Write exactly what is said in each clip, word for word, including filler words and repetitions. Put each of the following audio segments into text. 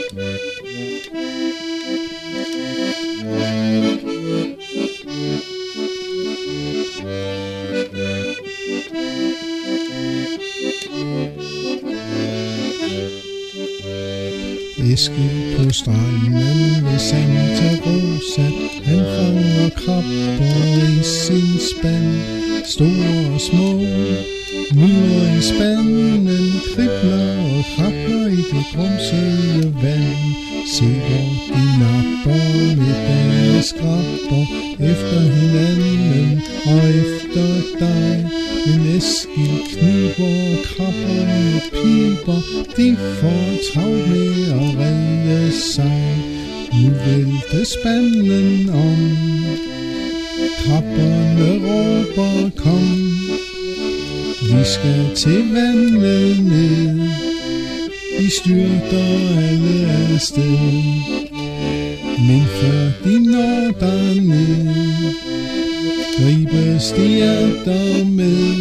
Eske på stranden ved Santa Rosa, han fanger krabber i sin spand. Store og små, myrer i spanden, kribler og krabler i det grumsede vand. Se hvor de napper med deres krabber efter hinanden og efter dig. Men Eskil kniber og krabberne piber, de får travlt med at redde sig. Nu vælter spanden om, krabberne råber kom. Vi skal til vandet ned, de styrter alle afsted. Men før de når derned, gribes de efter med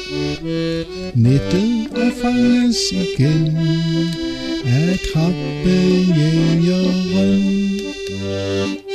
nettet og fanges igen af krabbejægeren.